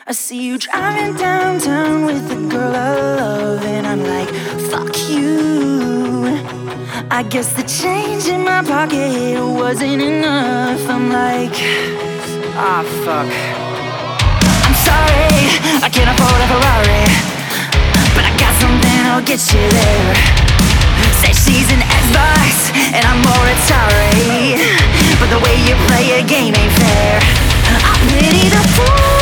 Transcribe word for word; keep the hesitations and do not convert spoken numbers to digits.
I see you driving downtown with the girl I love, and I'm like, fuck you. I guess the change in my pocket wasn't enough. I'm like, ah, fuck. I'm sorry, I can't afford a Ferrari, but I got something that'll get you there. Said she's an Xbox, and I'm more Atari, but the way you play your game ain't fair. I pity the fool